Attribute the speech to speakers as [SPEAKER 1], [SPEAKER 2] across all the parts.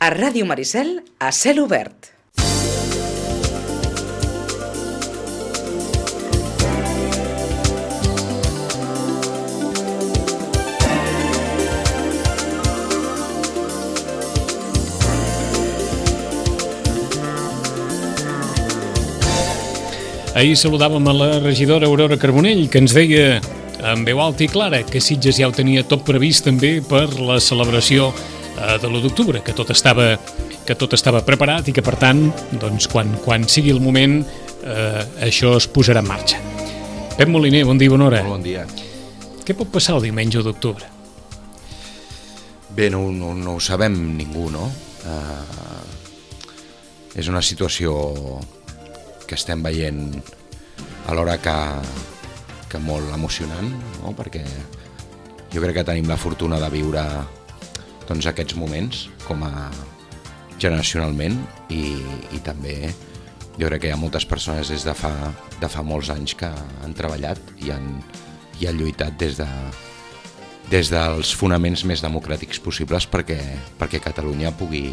[SPEAKER 1] A Ràdio Maricel, a cel obert.
[SPEAKER 2] Ahir saludàvem a la regidora Aurora Carbonell, que ens deia amb veu alta i clara que Sitges ja ho tenia tot previst també per la celebració de l'1 d'octubre, que tot estava preparat i que, per tant, doncs, quan sigui el moment, això es posarà en marxa. Pep Moliner, bon dia, bona hora.
[SPEAKER 3] Bon dia.
[SPEAKER 2] Què pot passar el diumenge 1 d'octubre?
[SPEAKER 3] Bé, no ho sabem ningú, no? És una situació que estem veient alhora que molt emocionant, no? Perquè jo crec que tenim la fortuna de viure doncs, aquests moments com a generacionalment i també jo crec que hi ha moltes persones des de fa molts anys que han treballat i han lluitat des dels fonaments més democràtics possibles perquè Catalunya pugui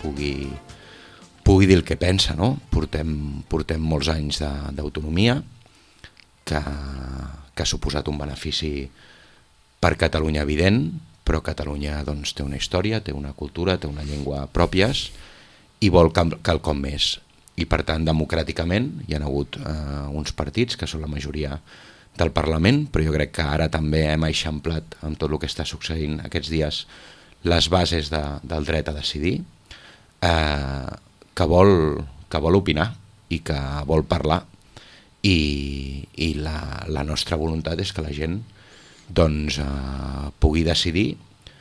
[SPEAKER 3] dir el que pensa, no? Portem molts anys d'autonomia que ha suposat un benefici per Catalunya evident, però Catalunya doncs, té una història, té una cultura, té una llengua pròpies i vol quelcom més. I per tant, democràticament hi ha hagut uns partits que són la majoria del Parlament, però jo crec que ara també hem eixamplat amb tot el que està succeint aquests dies les bases del dret a decidir, que vol opinar i que vol parlar i la nostra voluntat és que la gent doncs, pugui decidir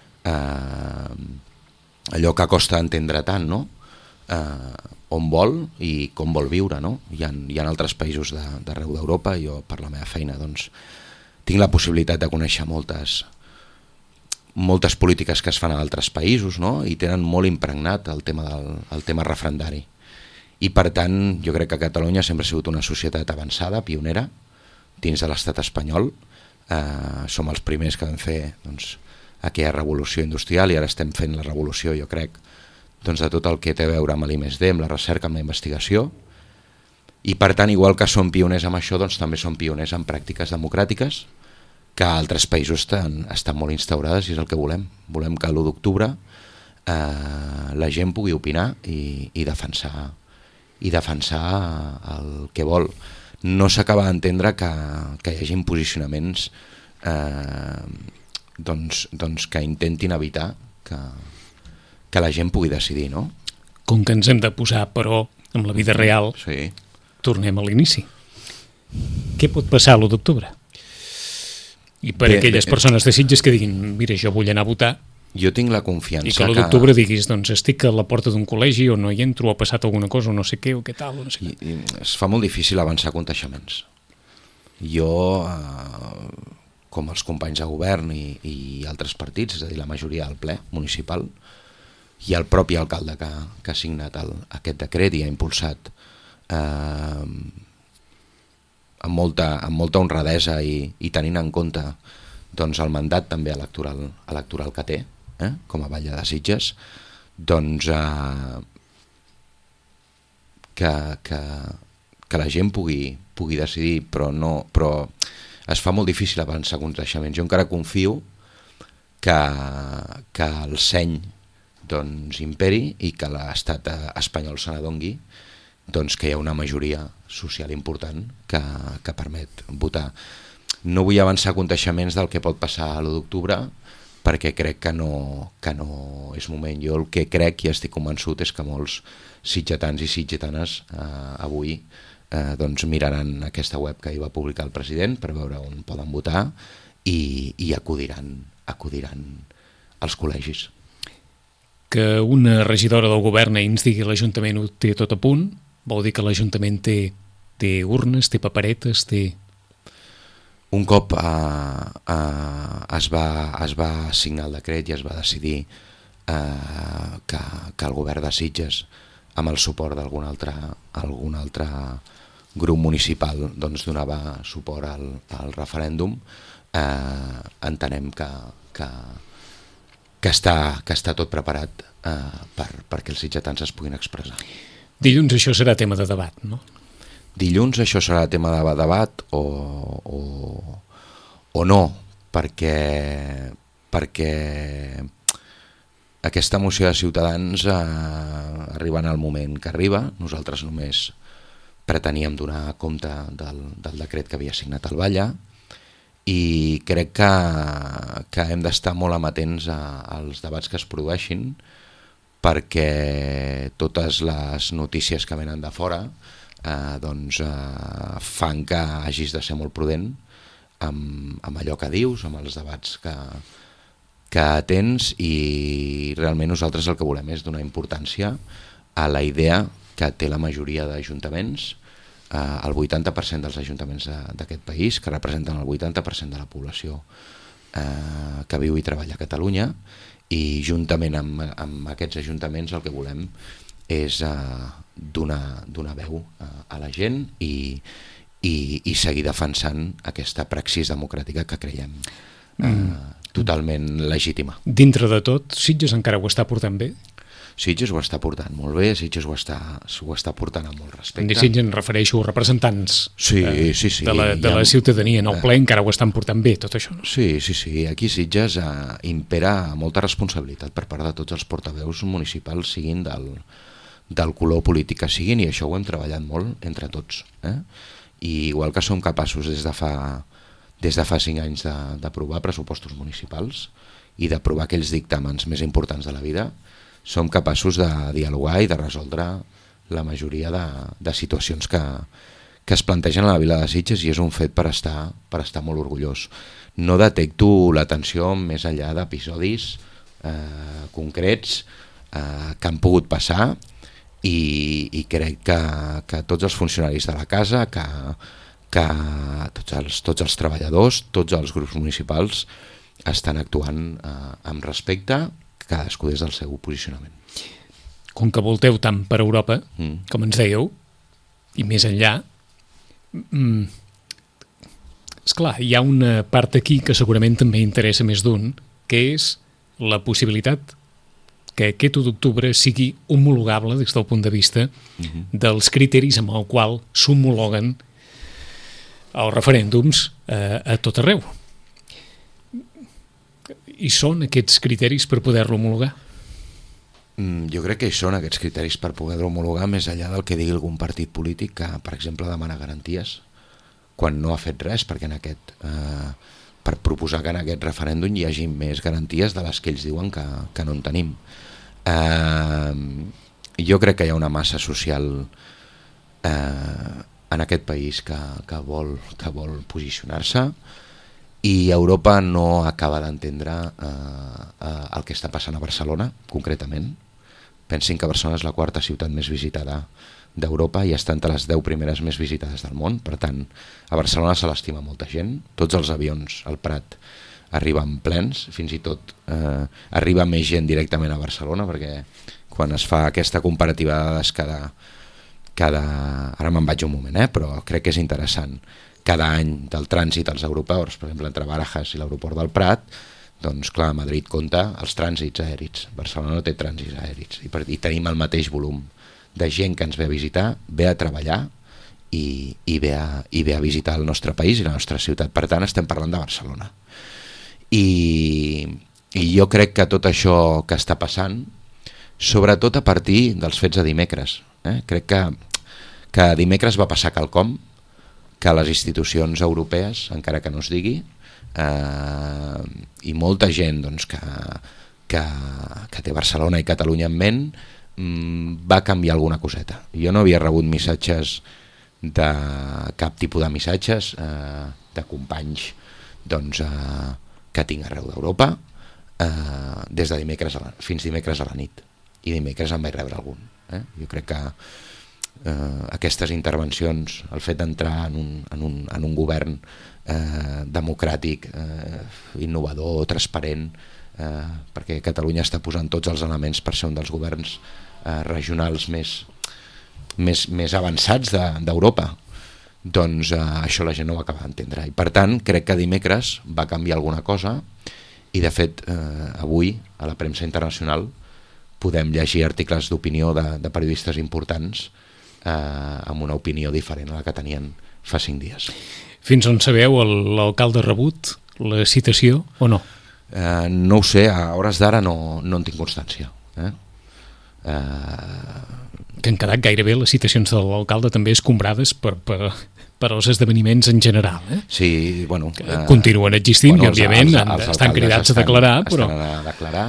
[SPEAKER 3] allò que costa entendre tant, no? On vol i com vol viure, no? Hi ha altres països d'arreu d'Europa. Jo per la meva feina doncs, tinc la possibilitat de conèixer moltes polítiques que es fan a altres països, no? I tenen molt impregnat el tema referendari. I per tant jo crec que Catalunya sempre ha sigut una societat avançada, pionera, dins de l'estat espanyol. Som els primers que vam fer doncs, aquella revolució industrial i ara estem fent la revolució, jo crec, doncs, de tot el que té a veure amb l'I+D, amb la recerca, amb la investigació. I per tant, igual que som pioners amb això, doncs també som pioners en pràctiques democràtiques que a altres països estan molt instaurades i és el que volem. Volem que l'1 d'octubre la gent pugui opinar i defensar el que vol. No s'acaba d'entendre que hi hagi posicionaments doncs que intentin evitar que la gent pugui decidir, no?
[SPEAKER 2] Com que ens hem de posar, però, amb la vida real,
[SPEAKER 3] sí. Tornem
[SPEAKER 2] a l'inici. Què pot passar l'1 d'octubre? I per aquelles persones de Sitges que diguin, mira, jo vull anar a votar,
[SPEAKER 3] jo tinc la confiança
[SPEAKER 2] i que l'1 d'octubre diguis, doncs estic a la porta d'un col·legi o no hi entro, o ha passat alguna cosa, o no sé què, o què tal, o no sé què.
[SPEAKER 3] I es fa molt difícil avançar contagiaments. Jo, com els companys de govern i altres partits, és a dir, la majoria del ple municipal, i el propi alcalde que ha signat aquest decret i ha impulsat amb molta honradesa i tenint en compte doncs, el mandat també electoral que té, com a batlle de Sitges, doncs que la gent pugui decidir, però es fa molt difícil avançar contagiaments. Jo encara confio que el seny doncs, imperi i que l'estat espanyol se n'adongui doncs, que hi ha una majoria social important que permet votar. No vull avançar contagiaments del que pot passar a l'1 d'octubre perquè crec que no és moment. Jo el que crec i estic convençut és que molts sitgetans i sitgetanes avui doncs, miraran aquesta web que hi va publicar el president per veure on poden votar i acudiran als col·legis.
[SPEAKER 2] Que una regidora del govern ens digui que l'Ajuntament ho té tot a punt, vol dir que l'Ajuntament té urnes, té paperetes, té...
[SPEAKER 3] Un cop es va signar el decret i es va decidir que el govern de Sitges, amb el suport d'algun altre grup municipal, doncs donava suport al referèndum, entenem que està tot preparat perquè els sitgetans es puguin expressar.
[SPEAKER 2] Dilluns això serà tema de debat, no?
[SPEAKER 3] Dilluns això serà tema de debat o no, perquè aquesta moció de Ciutadans arriba en el moment que arriba. Nosaltres només preteníem donar compte del decret que havia signat el Batlle i crec que hem d'estar molt amatents als debats que es produeixin, perquè totes les notícies que venen de fora fan que hagis de ser molt prudent amb allò que dius, amb els debats que tens, i realment nosaltres el que volem és donar importància a la idea que té la majoria d'ajuntaments, el 80% dels ajuntaments d'aquest país, que representen el 80% de la població que viu i treballa a Catalunya, i juntament amb aquests ajuntaments el que volem és donar veu a la gent i seguir defensant aquesta praxis democràtica que creiem totalment legítima.
[SPEAKER 2] Dintre de tot, Sitges encara ho està portant bé?
[SPEAKER 3] Sitges ho està portant molt bé, Sitges ho està portant amb molt respecte.
[SPEAKER 2] Sitges em refereixo a representants
[SPEAKER 3] sí.
[SPEAKER 2] de la ciutadania en el ple, encara ho estan portant bé, tot això, no?
[SPEAKER 3] Sí. Aquí Sitges impera molta responsabilitat per part de tots els portaveus municipals, siguin del color polític que siguin, i això ho hem treballat molt entre tots. I igual que som capaços des de fa 5 anys d'aprovar pressupostos municipals i d'aprovar aquells dictàmens més importants de la vida, som capaços de dialogar i de resoldre la majoria de situacions que es plantegen a la vila de Sitges, i és un fet per estar molt orgullós. No detecto la tensió més enllà d'episodis concrets que han pogut passar, i crec que tots els funcionaris de la casa, que tots els treballadors, tots els grups municipals estan actuant amb respecte, cadascú des del seu posicionament.
[SPEAKER 2] Com que volteu tant per Europa, com ens dèieu, i més enllà, esclar, hi ha una part aquí que segurament també interessa més d'un, que és la possibilitat que aquest 1 d'octubre sigui homologable des del punt de vista dels criteris amb el qual s'homologuen els referèndums a tot arreu. I són aquests criteris per poder-lo homologar?
[SPEAKER 3] Jo crec que hi són aquests criteris per poder-lo homologar, més enllà del que digui algun partit polític que, per exemple, demana garanties quan no ha fet res, perquè per proposar que en aquest referèndum hi hagi més garanties de les que ells diuen que no en tenim. Jo crec que hi ha una massa social en aquest país que vol posicionar-se, i Europa no acaba d'entendre el que està passant a Barcelona, concretament. Pensin que Barcelona és la 4ª ciutat més visitada d'Europa i està entre les 10 primeres més visitades del món. Per tant, a Barcelona se l'estima molta gent. Tots els avions al Prat arriben plens, fins i tot arriba més gent directament a Barcelona, perquè quan es fa aquesta comparativa de dades ara me'n vaig un moment, però crec que és interessant, cada any del trànsit als aeroports, per exemple entre Barajas i l'aeroport del Prat, doncs clar, Madrid compta els trànsits aèris, Barcelona no té trànsits aèris, i tenim el mateix volum de gent que ens ve a visitar, ve a treballar i ve a visitar el nostre país i la nostra ciutat. Per tant, estem parlant de Barcelona. I jo crec que tot això que està passant, sobretot a partir dels fets de dimecres, crec que dimecres va passar quelcom que les institucions europees, encara que no es digui, i molta gent doncs, que té Barcelona i Catalunya en ment, va canviar alguna coseta. Jo no havia rebut missatges de cap tipus de missatges de companys doncs, que tinc arreu d'Europa des de dimecres fins dimecres a la nit, i dimecres en vaig rebre algun. Jo crec que aquestes intervencions, el fet d'entrar en un govern democràtic, innovador, transparent, perquè Catalunya està posant tots els elements per ser un dels governs regionals més avançats d'Europa, doncs això la gent no ho acaba d'entendre, i per tant crec que dimecres va canviar alguna cosa, i de fet avui a la premsa internacional podem llegir articles d'opinió de periodistes importants amb una opinió diferent a la que tenien fa 5 dies.
[SPEAKER 2] Fins on sabeu l'alcalde ha rebut la citació o no?
[SPEAKER 3] No ho sé, a hores d'ara no en tinc constància.
[SPEAKER 2] Que han quedat gairebé les citacions de l'alcalde també escombrades per als esdeveniments en general.
[SPEAKER 3] Sí, bueno...
[SPEAKER 2] continuen existint i, òbviament, estan cridats a declarar.
[SPEAKER 3] Estan a declarar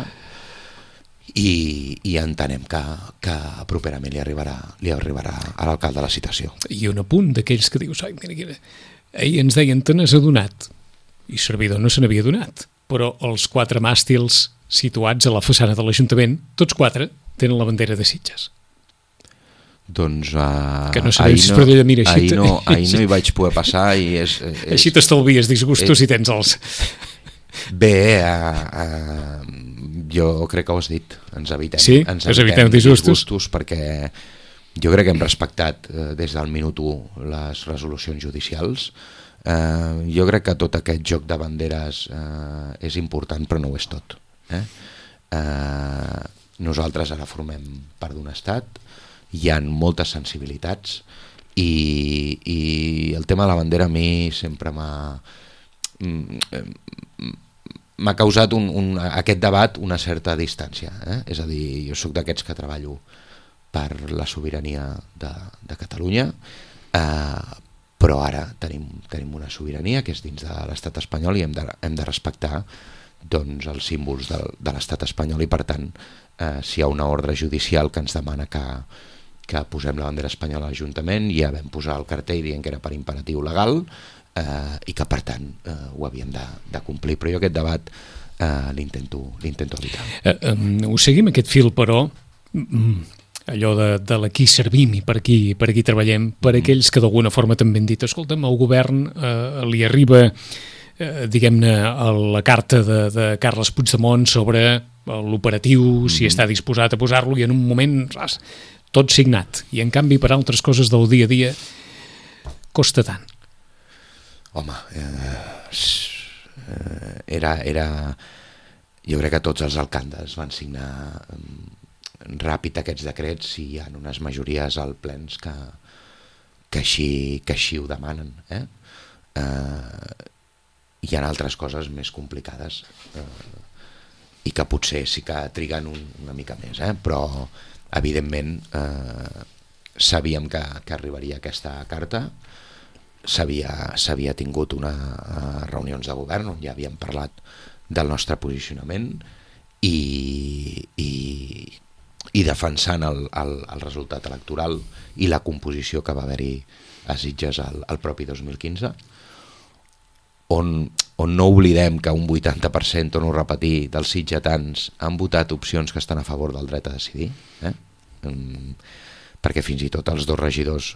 [SPEAKER 3] i entenem que properament li arribarà a l'alcalde la citació.
[SPEAKER 2] I un apunt d'aquells que dius, mira, ahir ens deien, te n'has adonat, i servidor no se n'havia adonat, però els 4 màstils situats a la façana de l'Ajuntament, tots 4 tenen la bandera de Sitges.
[SPEAKER 3] Doncs
[SPEAKER 2] que no sabem si de mira,
[SPEAKER 3] ahir no hi vaig poder passar i
[SPEAKER 2] així t'estalvies disgustos i tens els...
[SPEAKER 3] Bé, jo crec que ho has dit, ens
[SPEAKER 2] evitem
[SPEAKER 3] disgustos perquè jo crec que hem respectat des del minut 1 les resolucions judicials. Jo crec que tot aquest joc de banderes és important, però no ho és tot. Nosaltres ara formem part d'un estat, hi ha moltes sensibilitats i el tema de la bandera a mi sempre m'ha causat aquest debat una certa distància. És a dir, jo soc d'aquests que treballo per la sobirania de Catalunya, però ara tenim una sobirania que és dins de l'estat espanyol i hem de respectar doncs, els símbols de l'estat espanyol i per tant si hi ha una ordre judicial que ens demana que posem la bandera espanyola a l'Ajuntament, ja vam posar el cartell dient que era per imperatiu legal i que per tant ho havíem de complir, però jo aquest debat l'intento evitar.
[SPEAKER 2] Ho seguim aquest fil, però allò de l'aquí servim i per aquí treballem, per aquells que d'alguna forma també han dit, escolta'm, al govern li arriba diguem-ne la carta de Carles Puigdemont sobre l'operatiu, si està disposat a posar-lo, i en un moment tot signat, i en canvi per altres coses del dia a dia costa tant.
[SPEAKER 3] Home, jo crec que tots els alcaldes van signar ràpid aquests decrets i hi ha unes majories al plens que així ho demanen. Hi ha altres coses més complicades i que potser sí que triguen una mica més, però evidentment sabíem que arribaria aquesta carta, s'havia tingut unes reunions de govern on ja havíem parlat del nostre posicionament i defensant el resultat electoral i la composició que va haver-hi a Sitges el propi 2015, on no oblidem que un 80%, torno a repetir, dels sitgetans han votat opcions que estan a favor del dret a decidir, perquè fins i tot els 2 regidors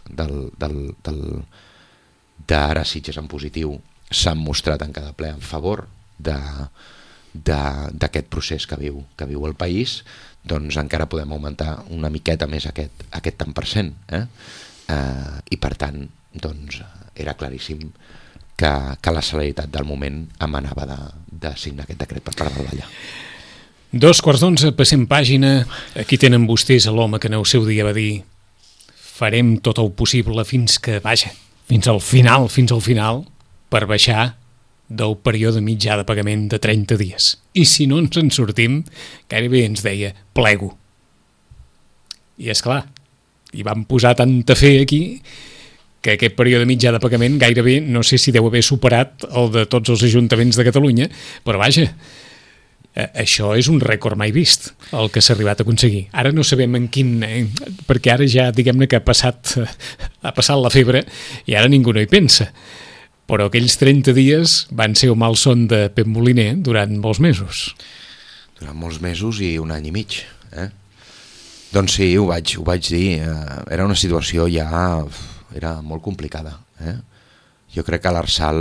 [SPEAKER 3] d'ara Sitges en positiu s'han mostrat en cada ple en favor d'aquest procés que viu el país, doncs encara podem augmentar una miqueta més aquest tant per cent, i per tant doncs era claríssim que la celeritat del moment emanava de signar aquest decret per part del Vallà.
[SPEAKER 2] 11:15, passem pàgina. Aquí tenen vostès l'home que en el seu dia va dir farem tot el possible fins al final per baixar del període mitjà de pagament de 30 dies. I si no ens en sortim, gairebé ens deia plego. I és clar, hi van posar tanta fe aquí que aquest període mitjà de pagament gairebé no sé si deu haver superat el de tots els ajuntaments de Catalunya, però vaja, això és un rècord mai vist, el que s'ha arribat a aconseguir. Ara no sabem en quin... perquè ara ja, diguem-ne que ha passat la febre i ara ningú no hi pensa. Però aquells 30 dies van ser un malson de Pep Moliner durant molts mesos.
[SPEAKER 3] Durant molts mesos i un any i mig, Doncs sí, ho vaig dir. Era una situació ja... era molt complicada. Jo crec que a l'Arsal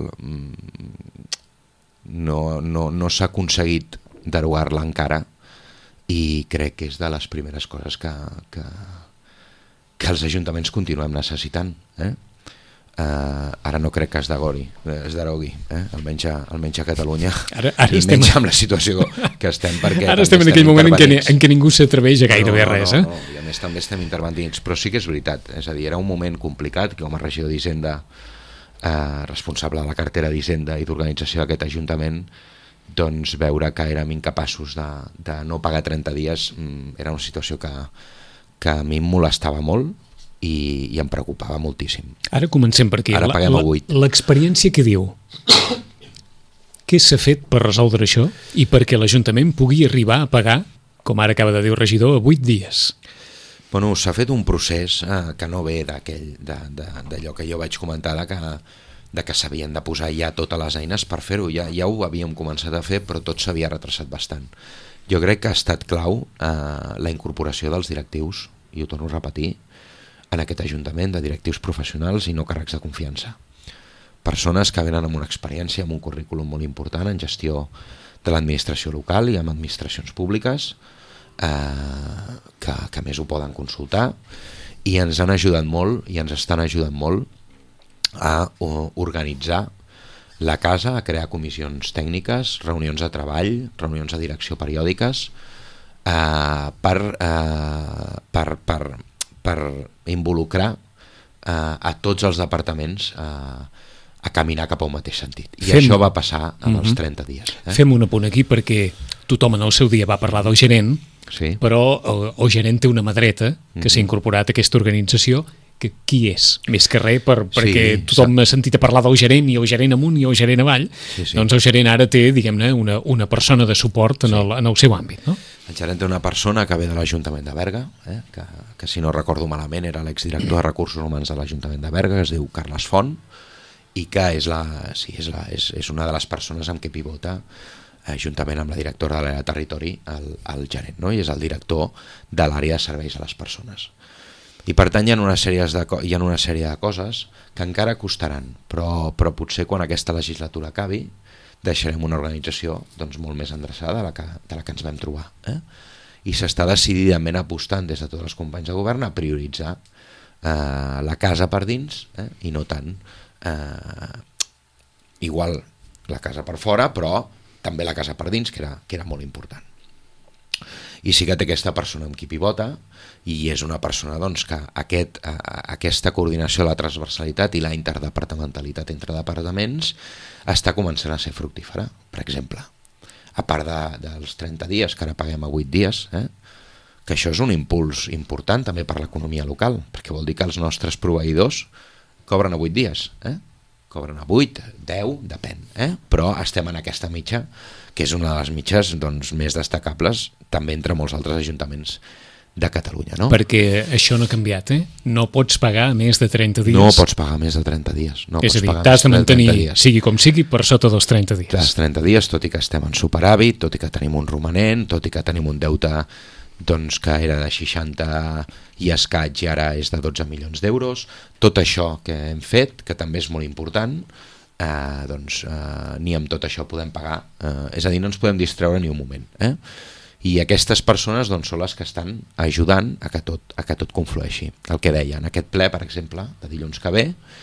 [SPEAKER 3] no s'ha aconseguit derogar-la encara i crec que és de les primeres coses que els ajuntaments continuem necessitant. ara no crec que es derogui, almenys a Catalunya,
[SPEAKER 2] ara
[SPEAKER 3] i
[SPEAKER 2] estem...
[SPEAKER 3] menys amb la situació que estem, perquè
[SPEAKER 2] ara estem en aquell moment en què ningú s'atreveix a gairebé res.
[SPEAKER 3] No, i a més també estem intervenint, però sí que és veritat, és a dir, era un moment complicat, que com a regidor d'Hisenda, responsable de la cartera d'Hisenda i d'organització d'aquest Ajuntament, doncs veure que érem incapaços de no pagar 30 dies era una situació que a mi em molestava molt i em preocupava moltíssim.
[SPEAKER 2] Ara comencem per aquí.
[SPEAKER 3] Ara paguem a 8.
[SPEAKER 2] L'experiència que diu, què s'ha fet per resoldre això i perquè l'Ajuntament pugui arribar a pagar, com ara acaba de dir el regidor, a 8 dies?
[SPEAKER 3] Bueno, s'ha fet un procés que no ve d'allò que jo vaig comentar, de que s'havien de posar ja totes les eines per fer-ho. Ja ho havíem començat a fer, però tot s'havia retrasat bastant. Jo crec que ha estat clau la incorporació dels directius, i ho torno a repetir, en aquest Ajuntament, de directius professionals i no càrrecs de confiança. Persones que venen amb una experiència, amb un currículum molt important en gestió de l'administració local i amb administracions públiques, que a més ho poden consultar, i ens han ajudat molt i ens estan ajudant molt a organitzar la casa, a crear comissions tècniques, reunions de treball, reunions de direcció periòdiques, per involucrar a tots els departaments a caminar cap a un mateix sentit. I això va passar amb els 30 dies.
[SPEAKER 2] Fem un apunt aquí perquè tothom en el seu dia va parlar del gerent,
[SPEAKER 3] sí.
[SPEAKER 2] Però el gerent té una mà dreta que s'ha incorporat a aquesta organització. Que qui és? Més que res perquè tothom ha sentit a parlar del gerent i el gerent amunt i el gerent avall, doncs el gerent ara té, diguem-ne, una persona de suport en el seu àmbit, no?
[SPEAKER 3] El gerent té una persona que ve de l'Ajuntament de Berga, que si no recordo malament era l'exdirector de Recursos Humans de l'Ajuntament de Berga, que es diu Carles Font, i que és una de les persones amb què pivota, juntament amb la directora de l'àrea de territori, el gerent, no? I és el director de l'àrea de serveis a les persones. I per tant hi ha una sèrie de coses que encara costaran, però potser quan aquesta legislatura acabi deixarem una organització doncs, molt més endreçada de la que ens vam trobar. I s'està decididament apostant des de tots els companys de govern a prioritzar la casa per dins i no tant igual la casa per fora, però també la casa per dins, que era molt important. I sí que té aquesta persona amb qui pivota, i és una persona doncs, que aquesta coordinació, la transversalitat i la interdepartamentalitat entre departaments està començant a ser fructífera, per exemple. A part dels 30 dies, que ara paguem a 8 dies, que això és un impuls important també per l'economia local, perquè vol dir que els nostres proveïdors cobren a 8 dies, cobren a 8, 10, depèn, però estem en aquesta mitja, que és una de les mitges doncs, més destacables també entre molts altres ajuntaments de Catalunya, no?
[SPEAKER 2] Perquè això no ha canviat, No pots pagar més de 30 dies.
[SPEAKER 3] No pots pagar més de 30 dies.
[SPEAKER 2] És a dir, t'has de mantenir, sigui com sigui, per sota dels 30 dies.
[SPEAKER 3] Els 30 dies, tot i que estem en superàvit, tot i que tenim un romanent, tot i que tenim un deute doncs, que era de 60 i escaig i ara és de 12 milions d'euros. Tot això que hem fet, que també és molt important, ni amb tot això podem pagar. És a dir, no ens podem distreure ni un moment. I aquestes persones doncs, són les que estan ajudant a que tot conflueixi. El que deia, en aquest ple, per exemple, de dilluns que ve,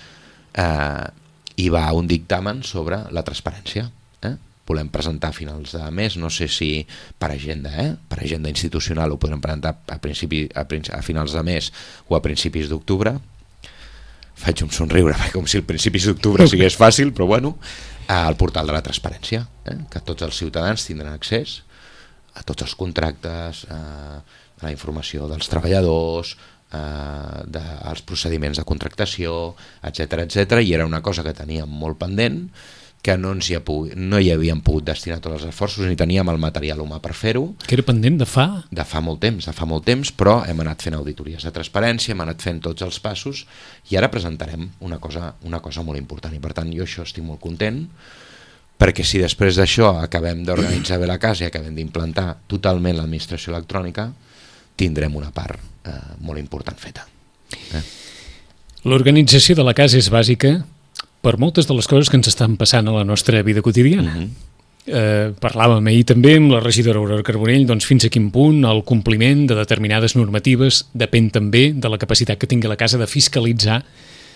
[SPEAKER 3] hi va un dictamen sobre la transparència. Volem presentar a finals de mes, no sé si per agenda, per agenda institucional ho podrem presentar a finals de mes o a principis d'octubre. Faig un somriure, com si el principis d'octubre sigués fàcil, però bueno, al portal de la transparència, que tots els ciutadans tindran accés a tots els contractes, a la informació dels treballadors, als procediments de contractació, etc. I era una cosa que teníem molt pendent, que no hi havíem pogut destinar tots els esforços, ni teníem el material humà per fer-ho.
[SPEAKER 2] Que era pendent de fa?
[SPEAKER 3] De fa molt temps, però hem anat fent auditories de transparència, hem anat fent tots els passos, i ara presentarem una cosa molt important. I per tant, jo això estic molt content, perquè si després d'això acabem d'organitzar bé la casa i acabem d'implantar totalment l'administració electrònica, tindrem una part molt important feta.
[SPEAKER 2] L'organització de la casa és bàsica per moltes de les coses que ens estan passant a la nostra vida quotidiana. Parlàvem ahir també amb la regidora Aurora Carbonell, doncs fins a quin punt el compliment de determinades normatives depèn també de la capacitat que tingui la casa de fiscalitzar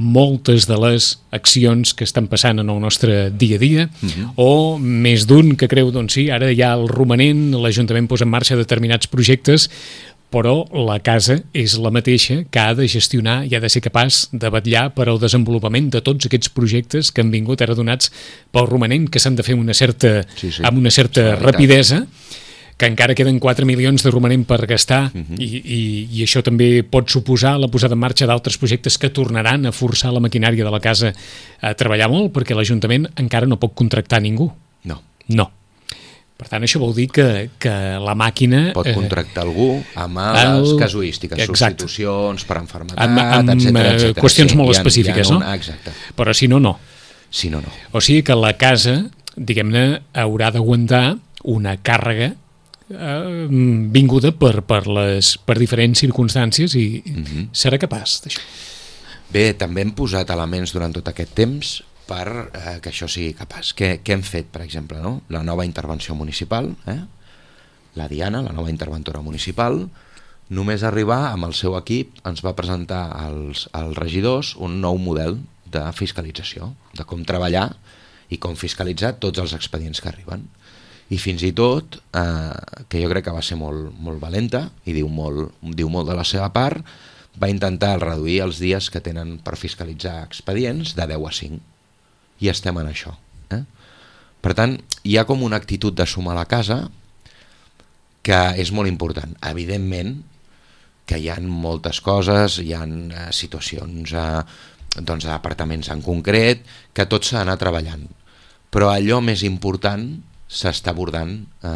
[SPEAKER 2] moltes de les accions que estan passant en el nostre dia a dia, o més d'un que creu, doncs sí, ara hi ha el romanent, l'Ajuntament posa en marxa determinats projectes, però la casa és la mateixa que ha de gestionar i ha de ser capaç de vetllar per al desenvolupament de tots aquests projectes que han vingut ara donats pel romanent, que s'han de fer amb una certa rapidesa, que encara queden 4 milions de romanent per gastar i això també pot suposar la posada en marxa d'altres projectes que tornaran a forçar la maquinària de la casa a treballar molt, perquè l'Ajuntament encara no pot contractar ningú. No. Per tant, això vol dir que la màquina...
[SPEAKER 3] Pot contractar algú amb les casuístiques, substitucions per enfermetat, etc.
[SPEAKER 2] Qüestions molt específiques, no?
[SPEAKER 3] Exacte.
[SPEAKER 2] Però si no, no.
[SPEAKER 3] Si no, no.
[SPEAKER 2] O sigui que la casa, diguem-ne, haurà d'aguantar una càrrega vinguda per diferents circumstàncies i serà capaç d'això.
[SPEAKER 3] Bé, també hem posat elements durant tot aquest temps per que això sigui capaç. Què hem fet, per exemple, no? La nova intervenció municipal, la Diana, la nova interventora municipal, només arribar amb el seu equip ens va presentar als regidors un nou model de fiscalització, de com treballar i com fiscalitzar tots els expedients que arriben. I fins i tot, que jo crec que va ser molt valenta i diu molt de la seva part, va intentar reduir els dies que tenen per fiscalitzar expedients de 10 a 5. I estem en això. Per tant, hi ha com una actitud de sumar la casa que és molt important. Evidentment que hi ha moltes coses, hi ha situacions d'apartaments en concret, que tot s'ha d'anar treballant. Però allò més important s'està abordant,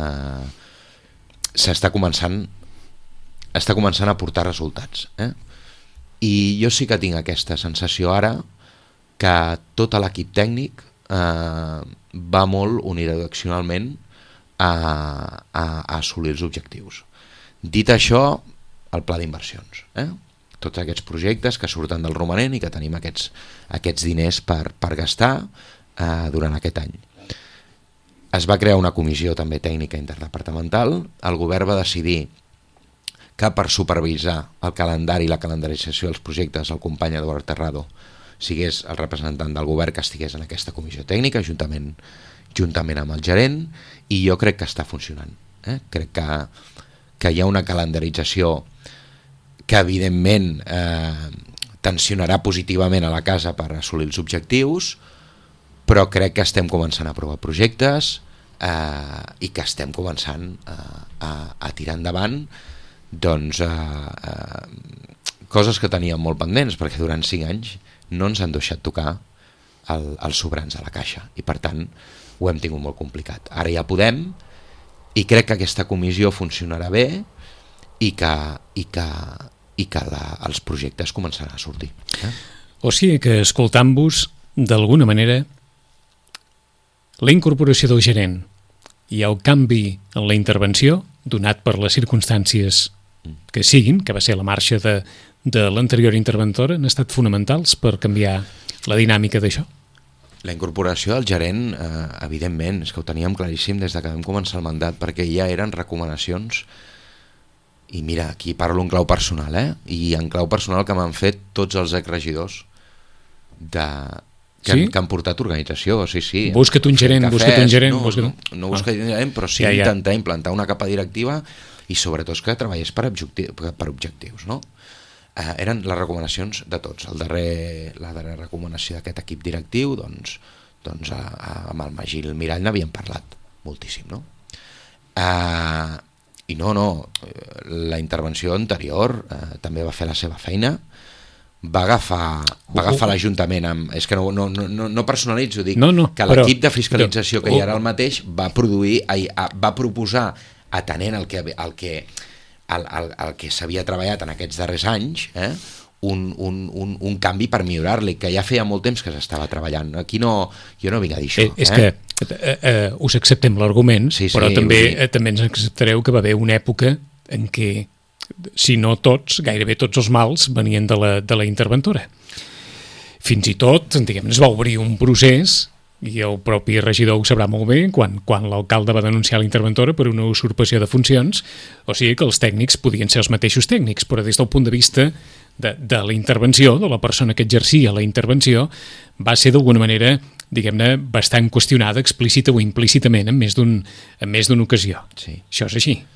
[SPEAKER 3] està començant a portar resultats. I jo sí que tinc aquesta sensació ara que tot l'equip tècnic va molt unidireccionalment a assolir els objectius. Dit això, el pla d'inversions. Tots aquests projectes que surten del romanent i que tenim aquests diners per gastar durant aquest any. Es va crear una comissió també tècnica interdepartamental. El govern va decidir que per supervisar el calendari i la calendarització dels projectes el company Eduard Terrado sigués el representant del govern que estigués en aquesta comissió tècnica juntament amb el gerent, i jo crec que està funcionant. Crec que hi ha una calendarització que evidentment tensionarà positivament a la casa per assolir els objectius, però crec que estem començant a aprovar projectes i que estem començant a tirar endavant coses que teníem molt pendents, perquè durant 5 anys no ens han deixat tocar els sobrants a la caixa i per tant ho hem tingut molt complicat. Ara ja podem, i crec que aquesta comissió funcionarà bé i que els projectes començaran a sortir.
[SPEAKER 2] O sigui que, escoltant-vos, d'alguna manera la incorporació del gerent i el canvi en la intervenció, donat per les circumstàncies que siguin, que va ser la marxa de l'anterior interventora, han estat fonamentals per canviar la dinàmica d'això?
[SPEAKER 3] La incorporació del gerent, evidentment, és que ho teníem claríssim des que vam començar el mandat, perquè ja eren recomanacions, i mira, aquí parlo en clau personal, i en clau personal que m'han fet tots els exregidors que han portat organització. Sí.
[SPEAKER 2] Busca't un gerent,
[SPEAKER 3] No busca't un gerent, però sí intentar implantar una capa directiva i sobretot que treballés per objectius, no? Eren les recomanacions de tots. La darrera recomanació d'aquest equip directiu, doncs amb el Magí i el Mirall n'havien parlat moltíssim, no? I la intervenció anterior també va fer la seva feina, va agafar l'Ajuntament és que no personalitzo, dic que l'equip de fiscalització que hi era el mateix va proposar, atenent el que s'havia treballat en aquests darrers anys, un canvi per millorar-li, que ja feia molt temps que s'estava treballant. Aquí jo no vinc a dir això.
[SPEAKER 2] És que us acceptem l'argument, però també ens acceptareu que va haver una època en què, si no tots, gairebé tots els mals venien de la interventora. Fins i tot, diguem, es va obrir un procés, i el propi regidor ho sabrà molt bé, quan l'alcalde va denunciar la interventora per una usurpació de funcions, o sigui que els tècnics podien ser els mateixos tècnics, però des del punt de vista de la intervenció, de la persona que exercia la intervenció, va ser d'alguna manera, diguem-ne, bastant qüestionada explícita o implícitament en més d'una ocasió.
[SPEAKER 3] Sí.
[SPEAKER 2] Això és així.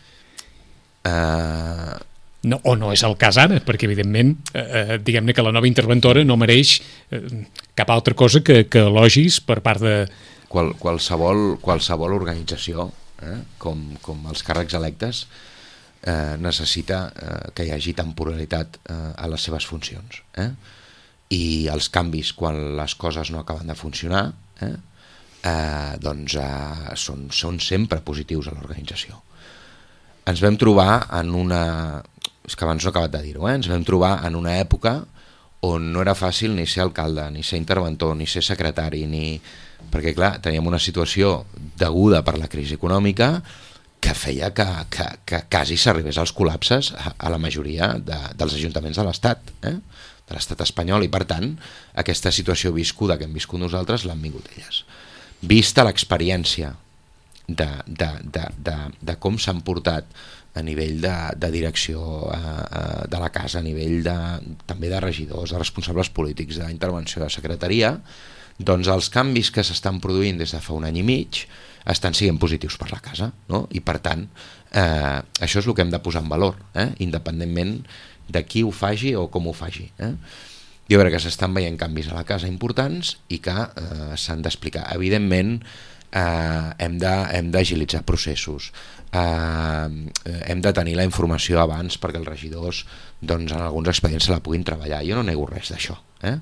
[SPEAKER 2] No, o no és el cas ara, perquè evidentment diguem-ne que la nova interventora no mereix cap altra cosa que elogis per part de...
[SPEAKER 3] Qualsevol organització, com els càrrecs electes, necessita que hi hagi temporalitat a les seves funcions. I els canvis, quan les coses no acaben de funcionar, doncs són sempre positius a l'organització. Ens vam trobar en una... És que abans no he acabat de dir-ho, ens vam trobar en una època on no era fàcil ni ser alcalde, ni ser interventor, ni ser secretari, perquè clar, teníem una situació deguda per la crisi econòmica que feia que quasi s'arribés als col·lapses a la majoria dels ajuntaments de l'Estat, de l'Estat espanyol, i per tant aquesta situació viscuda que hem viscut nosaltres l'han vingut elles. Vista l'experiència de com s'han portat a nivell de direcció de la casa, a nivell també de regidors, de responsables polítics, d'intervenció de secretaria, doncs els canvis que s'estan produint des de fa un any i mig estan sent positius per la casa, no? I per tant això és el que hem de posar en valor, independentment de qui ho faci o com ho faci. Jo crec que s'estan veient canvis a la casa importants i que s'han d'explicar. Evidentment hem d'agilitzar processos, hem de tenir la informació abans perquè els regidors doncs, en alguns expedients se la puguin treballar. Jo no nego res d'això,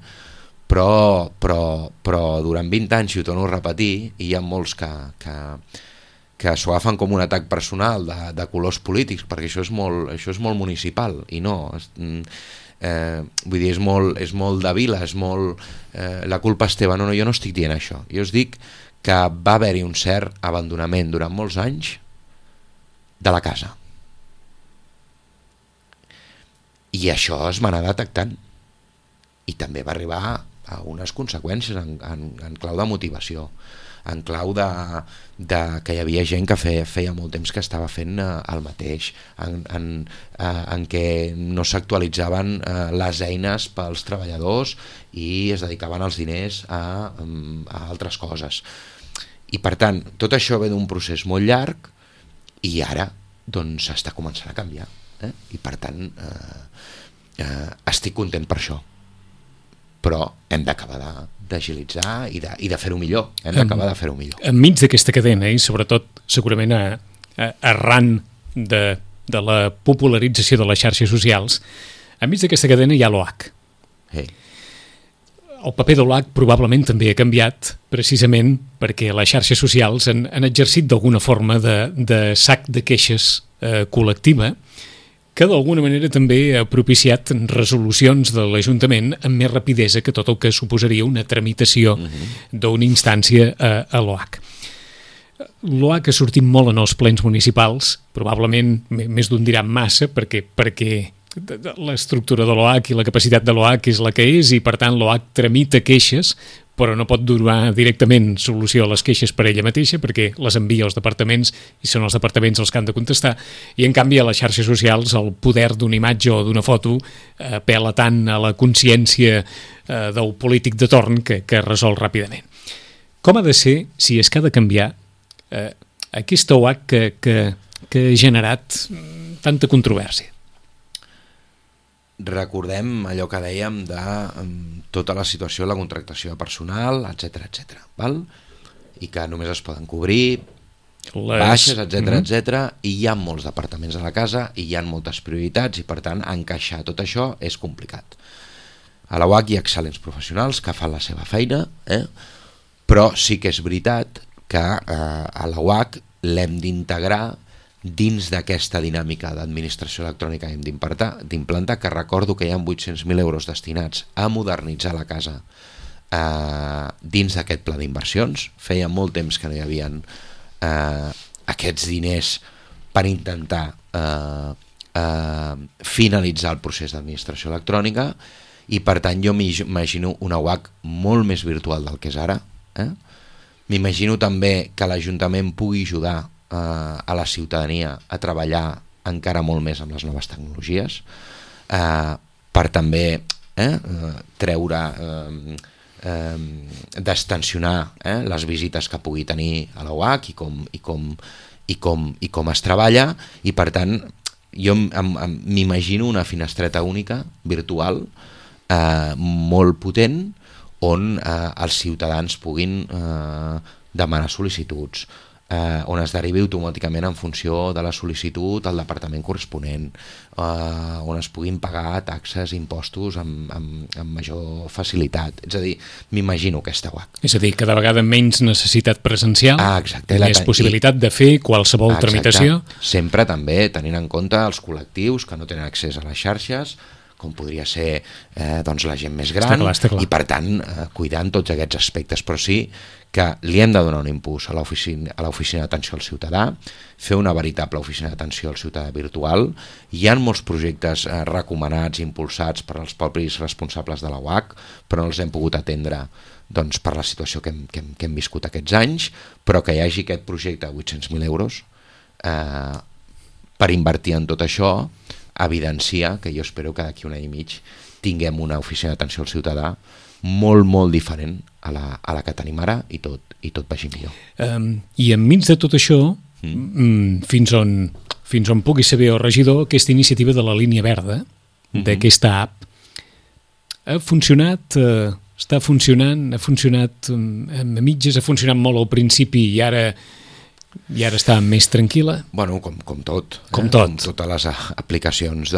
[SPEAKER 3] però durant 20 anys, i ho torno a repetir, i hi ha molts que s'ho agafen com un atac personal de colors polítics, perquè això és molt municipal, i no, vull dir, és molt de vila, és molt la culpa és teva. No, jo no estic dient això, jo us dic que va haver-hi un cert abandonament durant molts anys de la casa, i això es va anar detectant, i també va arribar a unes conseqüències en clau de motivació, en clau de que hi havia gent que feia molt temps que estava fent el mateix, en què no s'actualitzaven les eines pels treballadors i es dedicaven els diners a altres coses. I per tant, tot això ve d'un procés molt llarg i ara doncs s'està començant a canviar, i per tant estic content per això, però hem d'acabar d'agilitzar i de fer-ho millor, Enmig
[SPEAKER 2] d'aquesta cadena, i sobretot segurament arran de la popularització de les xarxes socials, enmig d'aquesta cadena hi ha l'OH. El paper de l'OH probablement també ha canviat precisament perquè les xarxes socials han exercit d'alguna forma de sac de queixes col·lectiva, que d'alguna manera també ha propiciat resolucions de l'Ajuntament amb més rapidesa que tot el que suposaria una tramitació d'una instància a l'OH. L'OH ha sortit molt en els plens municipals, probablement més d'un dirà massa, perquè l'estructura de l'OH i la capacitat de l'OH és la que és, i per tant l'OH tramita queixes, però no pot donar directament solució a les queixes per ella mateixa, perquè les envia als departaments i són els departaments els que han de contestar, i en canvi a les xarxes socials el poder d'una imatge o d'una foto apel·la tant a la consciència del polític de torn que resol ràpidament. Com ha de ser, si és que ha de canviar, aquesta OH que ha generat tanta controvèrsia?
[SPEAKER 3] Recordem allò que dèiem de tota la situació de la contractació de personal, etc., val? I que només es poden cobrir baixes, etc., i hi ha molts departaments a la casa i hi ha moltes prioritats, i per tant encaixar tot això és complicat. A la UAC hi ha excel·lents professionals que fan la seva feina, però sí que és veritat que a la UAC l'hem d'integrar dins d'aquesta dinàmica d'administració electrònica que hem d'implantar, que recordo que hi ha 800.000 euros destinats a modernitzar la casa dins d'aquest pla d'inversions. Feia molt temps que no hi havia aquests diners per intentar finalitzar el procés d'administració electrònica, i per tant jo m'imagino una UAC molt més virtual del que és ara. M'imagino també que l'Ajuntament pugui ajudar a la ciutadania a treballar encara molt més amb les noves tecnologies, per també treure, destensionar les visites que pugui tenir a la UAC i com es treballa, i per tant jo m'imagino una finestreta única virtual molt potent on els ciutadans puguin demanar sol·licituds, on es derivi automàticament en funció de la sol·licitud al departament corresponent, on es puguin pagar taxes, impostos amb major facilitat. És a dir, m'imagino aquesta UAC.
[SPEAKER 2] És a dir, cada vegada menys necessitat presencial, més possibilitat de fer qualsevol tramitació.
[SPEAKER 3] Sempre també tenint en compte els col·lectius que no tenen accés a les xarxes, com podria ser la gent més gran,
[SPEAKER 2] està clar.
[SPEAKER 3] I per tant cuidant tots aquests aspectes, però sí que li hem de donar un impuls a l'oficina d'atenció al ciutadà, fer una veritable oficina d'atenció al ciutadà virtual. Hi ha molts projectes recomanats, impulsats per als propis responsables de la UAC, però no els hem pogut atendre per la situació que hem viscut aquests anys, però que hi hagi aquest projecte de 800.000 euros per invertir en tot això evidencia que jo espero que d'aquí un any i mig tinguem una oficina d'atenció al ciutadà molt, molt diferent a la que tenim ara i tot vagi millor.
[SPEAKER 2] I enmig de tot això, fins on pugui saber el regidor, aquesta iniciativa de la línia verda, d'aquesta app, ha funcionat, està funcionant, ha funcionat a mitges, ha funcionat molt al principi i ara està més tranquil·la?
[SPEAKER 3] Bueno, com tot.
[SPEAKER 2] Com tot.
[SPEAKER 3] Com totes les aplicacions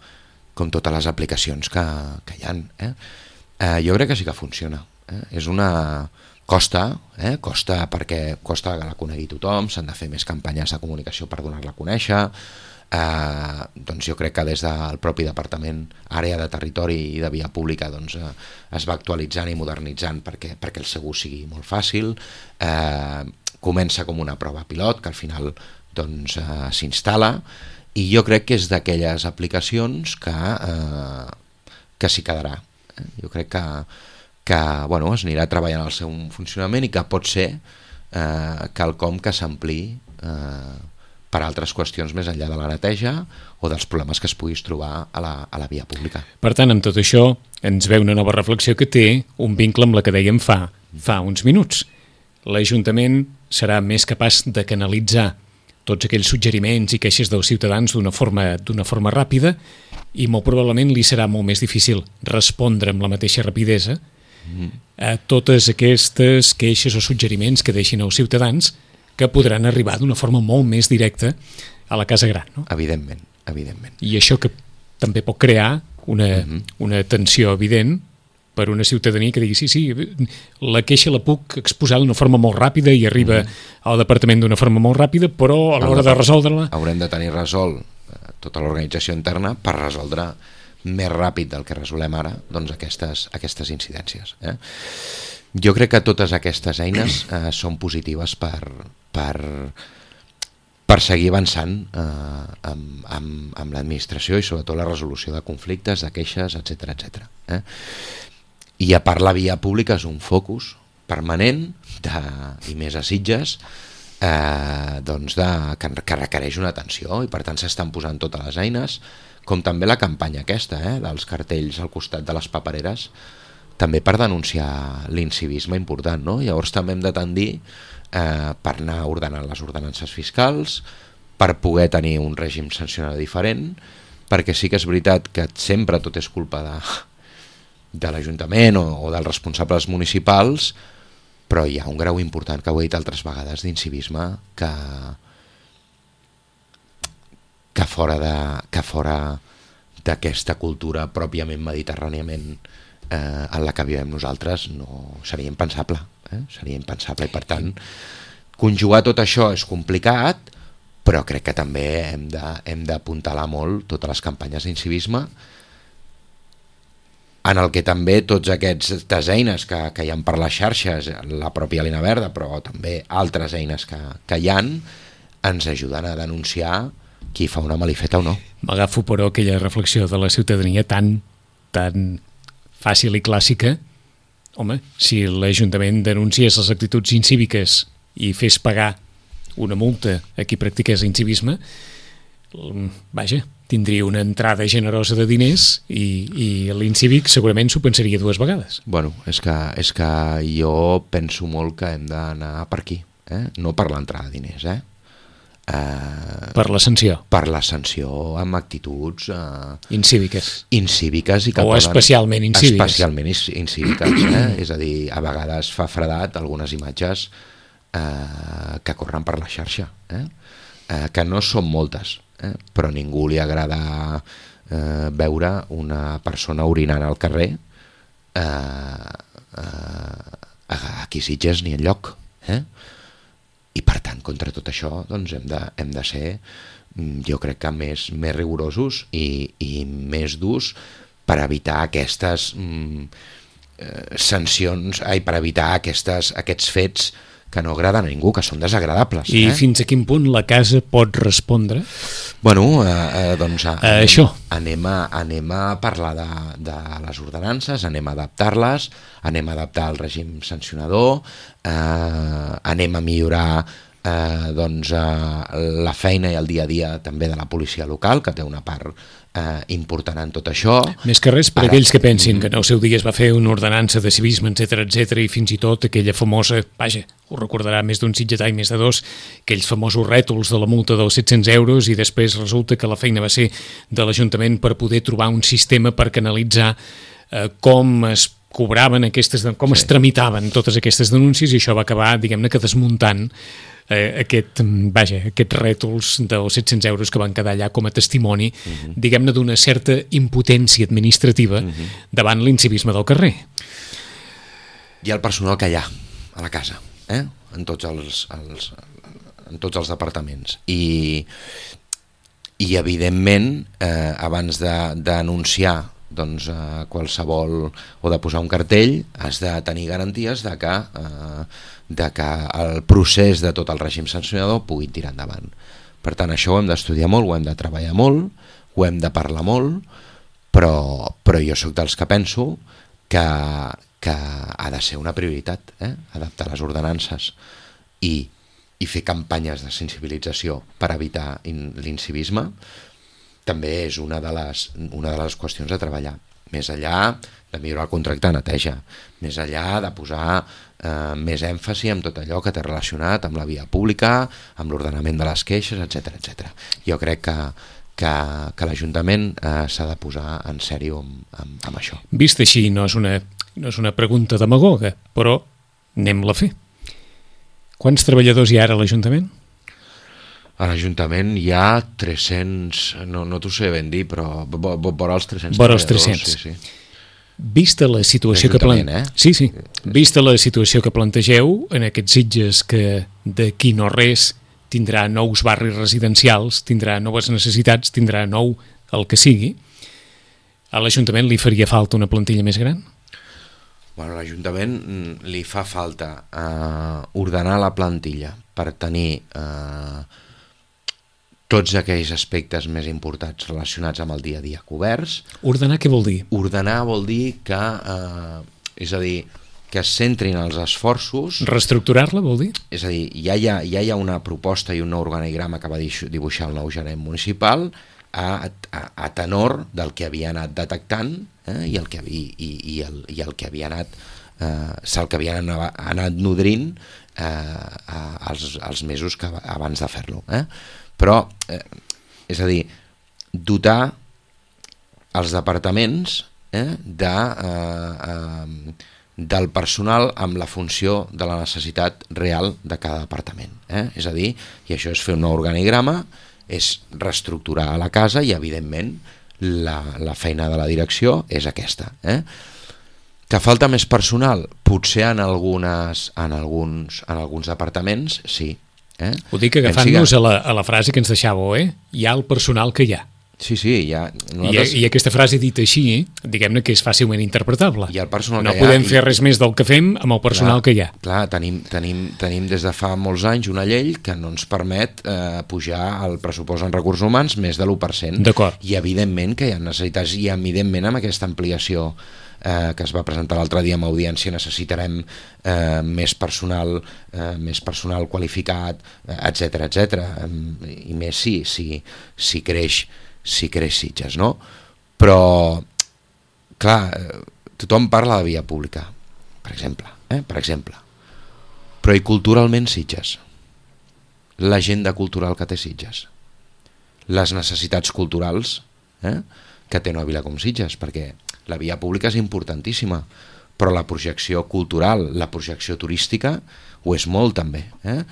[SPEAKER 3] que hi ha. Jo crec que sí que funciona. És una... Costa perquè costa que la conegui tothom, s'han de fer més campanyes de comunicació per donar-la a conèixer. Doncs jo crec que des del propi departament, àrea de territori i de via pública, es va actualitzant i modernitzant perquè el seu ús sigui molt fàcil. Comença com una prova pilot que al final s'instal·la, i jo crec que és d'aquelles aplicacions que s'hi quedarà. Jo crec que es anirà treballant el seu funcionament i que pot ser quelcom que s'ampliï per altres qüestions més enllà de la neteja o dels problemes que es puguis trobar a la via pública.
[SPEAKER 2] Per tant, amb tot això ens ve una nova reflexió que té un vincle amb la que dèiem fa uns minuts. L'Ajuntament serà més capaç de canalitzar tots aquells suggeriments i queixes dels ciutadans d'una forma ràpida, i molt probablement li serà molt més difícil respondre amb la mateixa rapidesa a totes aquestes queixes o suggeriments que deixin els ciutadans, que podran arribar d'una forma molt més directa a la Casa Gran, no?
[SPEAKER 3] Evidentment.
[SPEAKER 2] I això que també pot crear una tensió evident per una ciutadania que digui sí, la queixa la puc exposar d'una forma molt ràpida i arriba al departament d'una forma molt ràpida, però a l'hora de resoldre-la...
[SPEAKER 3] Haurem de tenir resolt tota l'organització interna per resoldre més ràpid del que resolem ara aquestes incidències. Jo crec que totes aquestes eines són positives per seguir avançant amb l'administració i sobretot la resolució de conflictes, de queixes, etc. I a part la via pública és un focus permanent i més a Sitges que requereix una atenció, i per tant s'estan posant totes les eines, com també la campanya aquesta dels cartells al costat de les papereres, també per denunciar l'incivisme important, no? Llavors també hem de tendir per anar ordenant les ordenances fiscals, per poder tenir un règim sancionador diferent, perquè sí que és veritat que sempre tot és culpa de l'Ajuntament o dels responsables municipals, però hi ha un grau important, que ho he dit altres vegades, d'incivisme que fora d'aquesta cultura pròpiament mediterràniament en la que vivim nosaltres no seria impensable. Seria impensable, i per tant conjugar tot això és complicat, però crec que també hem d'apuntalar molt totes les campanyes d'incivisme, en el que també tots aquestes eines que hi ha per les xarxes, la pròpia Línia Verda, però també altres eines que hi ha, ens ajuden a denunciar qui fa una malifeta o no.
[SPEAKER 2] M'agafo, però, aquella reflexió de la ciutadania tan fàcil i clàssica. Home, si l'Ajuntament denunciés les actituds incíviques i fes pagar una multa a qui practiqués incivisme, vaja, tindria una entrada generosa de diners i l'Incívic segurament s'ho pensaria 2 vegades.
[SPEAKER 3] Bueno, és que jo penso molt que hem d'anar per aquí, no per l'entrada de diners,
[SPEAKER 2] Per la sanció.
[SPEAKER 3] Per la sanció amb actituds
[SPEAKER 2] incíviques
[SPEAKER 3] i que
[SPEAKER 2] o especialment incíviques.
[SPEAKER 3] Especialment incíviques, és a dir, a vegades fa fredat algunes imatges que corren per la xarxa, que no són moltes, però a ningú li agrada veure una persona orinant al carrer aquí a Sitges ni enlloc, i per tant contra tot això doncs hem de ser, jo crec que més rigorosos i més durs per evitar aquestes sancions, per evitar aquests fets que no agraden a ningú, que són desagradables.
[SPEAKER 2] I fins a quin punt la casa pot respondre?
[SPEAKER 3] Bueno, doncs
[SPEAKER 2] això.
[SPEAKER 3] Anem a parlar de les ordenances, anem a adaptar-les, anem a adaptar el règim sancionador, anem a millorar la feina i el dia a dia també de la policia local, que té una part important en tot això.
[SPEAKER 2] Més que res per aquells que pensin que en el seu dia es va fer una ordenança de civisme, etc i fins i tot aquella famosa, vaja, ho recordarà més d'un sitgetà i més de 2, aquells famosos rètols de la multa dels 700 euros i després resulta que la feina va ser de l'Ajuntament per poder trobar un sistema per canalitzar com es cobraven com es tramitaven totes aquestes denúncies, i això va acabar, diguem-ne, que desmuntant aquests rètols dels 700 euros que van quedar allà com a testimoni, diguem-ne, d'una certa impotència administrativa davant l'incivisme del carrer.
[SPEAKER 3] I el personal que hi ha a la casa, en tots els departaments. I evidentment, abans d'anunciar qualsevol o de posar un cartell, has de tenir garanties de que el procés de tot el règim sancionador pugui tirar endavant. Per tant, això ho hem d'estudiar molt, ho hem de treballar molt, ho hem de parlar molt, però jo sóc dels que penso que ha de ser una prioritat, adaptar les ordenances i fer campanyes de sensibilització per evitar l'incivisme. També és una de les qüestions a treballar. Més enllà de millorar el contracte de neteja, més enllà de posar més èmfasi en tot allò que té relacionat amb la via pública, amb l'ordenament de les queixes, etc. Jo crec que l'Ajuntament s'ha de posar en sèrio amb això.
[SPEAKER 2] Vist així, no és una pregunta demagoga, però anem-la a fer. Quants treballadors hi ha ara a l'Ajuntament?
[SPEAKER 3] A l'Ajuntament hi ha 300, no t'ho sé ben dir, però vora els 300
[SPEAKER 2] vora els 300.
[SPEAKER 3] Sí.
[SPEAKER 2] Vista la situació Vista la situació que plantegeu en aquests Sitges, que d'aquí no res tindrà nous barris residencials, tindrà noves necessitats, tindrà nou el que sigui, a l'Ajuntament li faria falta una plantilla més gran?
[SPEAKER 3] Bueno, a l'Ajuntament li fa falta ordenar la plantilla per tenir tots aquells aspectes més importants relacionats amb el dia a dia coberts.
[SPEAKER 2] Ordenar què vol dir?
[SPEAKER 3] Ordenar vol dir que, és a dir, que es centrin els esforços...
[SPEAKER 2] Reestructurar-la vol dir?
[SPEAKER 3] És a dir, ja hi ha una proposta i un nou organigrama que va dibuixar el nou gerent municipal a tenor del que havia anat detectant i el que havia anat nodrint els mesos abans de fer-lo. Però, és a dir, dotar els departaments del personal amb la funció de la necessitat real de cada departament. És a dir, i això és fer un nou organigrama, és reestructurar la casa i, evidentment, la feina de la direcció és aquesta. Que falta més personal? Potser en alguns departaments, sí.
[SPEAKER 2] Ho dic agafant-nos a la frase que ens deixàveu, hi ha el personal que hi ha.
[SPEAKER 3] Sí, hi ha...
[SPEAKER 2] I aquesta frase dita així, diguem-ne que és fàcilment interpretable. No podem fer res més del que fem amb el personal que hi ha.
[SPEAKER 3] Clar, tenim des de fa molts anys una llei que no ens permet pujar el pressupost en recursos humans més de l'1%.
[SPEAKER 2] D'acord.
[SPEAKER 3] I evidentment que hi ha necessitats, i evidentment amb aquesta ampliació que es va presentar l'altre dia amb audiència necessitarem més personal qualificat, etc. I més si creix si creix Sitges, no? Però, clar, tothom parla de via pública, per exemple. Però i culturalment Sitges? L'agenda cultural que té Sitges? Les necessitats culturals que té una vila com Sitges? Perquè la via pública és importantíssima, però la projecció cultural, la projecció turística ho és molt també.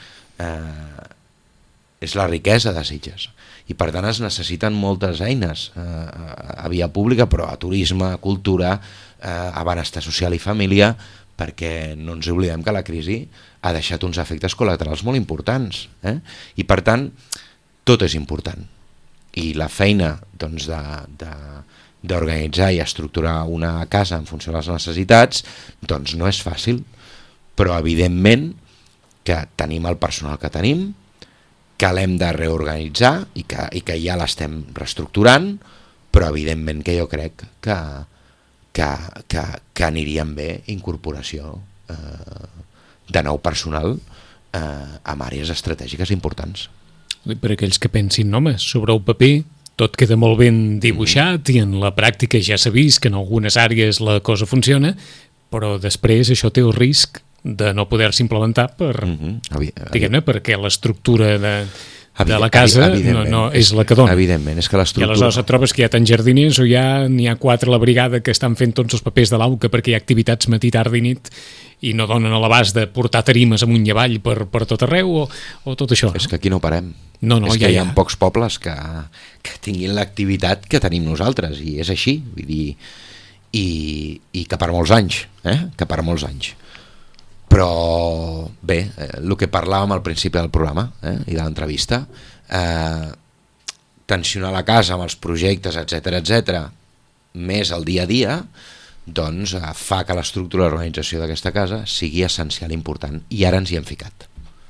[SPEAKER 3] És la riquesa de Sitges. I per tant es necessiten moltes eines a via pública, però a turisme, a cultura, a benestar social i família, perquè no ens oblidem que la crisi ha deixat uns efectes col·laterals molt importants. I per tant, tot és important. I la feina doncs, d'organitzar i estructurar una casa en funció de les necessitats doncs no és fàcil, però evidentment que tenim el personal que tenim, que l'hem de reorganitzar i que ja l'estem reestructurant, però evidentment que jo crec que aniríem bé incorporació de nou personal en àrees estratègiques importants.
[SPEAKER 2] Per aquells que pensin, home, sobre el paper tot queda molt ben dibuixat i en la pràctica ja s'ha vist que en algunes àrees la cosa funciona, però després això té el risc de no poder-se implementar diguem-ne, perquè l'estructura de la casa no és la que dona.
[SPEAKER 3] Evidentment, és que l'estructura...
[SPEAKER 2] I aleshores et trobes que hi ha tants jardiners o ja n'hi ha 4 a la brigada que estan fent tots els papers de l'AUCA perquè hi ha activitats matí, tarda i nit i no donen a l'abast de portar tarimes amunt i avall per tot arreu o tot això.
[SPEAKER 3] És que aquí no parem.
[SPEAKER 2] No,
[SPEAKER 3] és que hi ha pocs pobles que tinguin l'activitat que tenim nosaltres i és així, vull dir, i que per molts anys, que per molts anys. Però bé, el que parlàvem al principi del programa i de l'entrevista, tensionar la casa amb els projectes, etc, més el dia a dia, doncs fa que l'estructura d'organització d'aquesta casa sigui essencial i important. I ara ens hi hem ficat.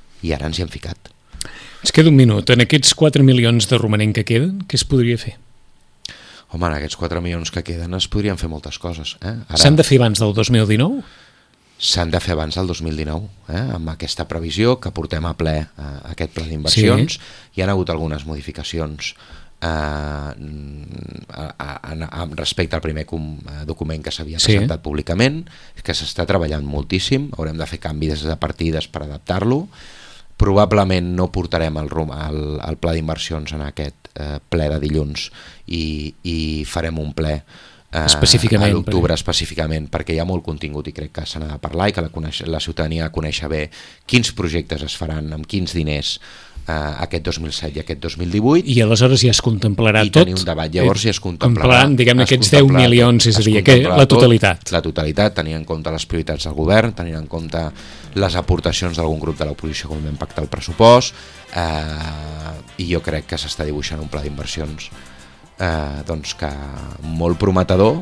[SPEAKER 2] Ens queda un minut. En aquests 4 milions de romanent que queden, què es podria fer?
[SPEAKER 3] Home, en aquests 4 milions que queden es podrien fer moltes coses.
[SPEAKER 2] S'han de fer abans del 2019?
[SPEAKER 3] S'han de fer abans del 2019, amb aquesta previsió que portem a ple aquest pla d'inversions. Sí. Hi ha hagut algunes modificacions respecte al primer document que s'havia presentat públicament, que s'està treballant moltíssim, haurem de fer canvis de partides per adaptar-lo. Probablement no portarem el pla d'inversions en aquest ple de dilluns i farem un ple
[SPEAKER 2] específicament,
[SPEAKER 3] a l'octubre específicament, perquè hi ha molt contingut i crec que se n'ha de parlar i que la ciutadania ha de conèixer bé quins projectes es faran, amb quins diners aquest 2007 i aquest 2018.
[SPEAKER 2] I aleshores ja es contemplarà tot.
[SPEAKER 3] I tenir un debat, llavors ja es contemplarà.
[SPEAKER 2] Diguem-ne, aquests 10 milions, és a dir, la totalitat.
[SPEAKER 3] La totalitat, tenint en compte les prioritats del govern, tenint en compte les aportacions d'algun grup de l'oposició com vam pactar el pressupost, i jo crec que s'està dibuixant un pla d'inversions doncs que molt prometedor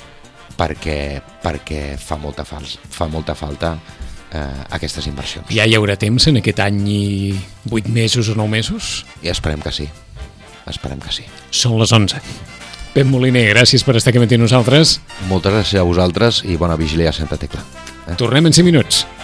[SPEAKER 3] perquè fa molta falta aquestes inversions.
[SPEAKER 2] Ja hi haurà temps en aquest any i 8 mesos o 9 mesos?
[SPEAKER 3] I esperem que sí.
[SPEAKER 2] Són les 11. Pep Moliner, gràcies per estar aquí amb nosaltres.
[SPEAKER 3] Moltes gràcies a vosaltres i bona vigília a Santa Tecla.
[SPEAKER 2] Tornem en 5 minuts.